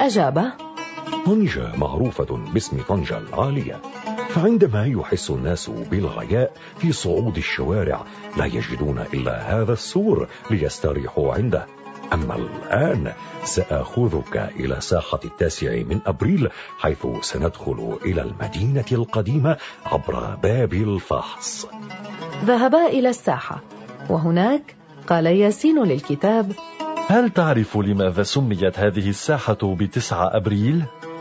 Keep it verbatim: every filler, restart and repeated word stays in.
أجاب: طنجة معروفة باسم طنجة العالية، فعندما يحس الناس بالغياء في صعود الشوارع لا يجدون إلا هذا السور ليستريحوا عنده. أما الآن سأخذك إلى ساحة التاسع من أبريل، حيث سندخل إلى المدينة القديمة عبر باب الفحص. ذهبا إلى الساحة، وهناك قال ياسين للكتاب: هل تعرف لماذا سميت هذه الساحة بتسعة أبريل؟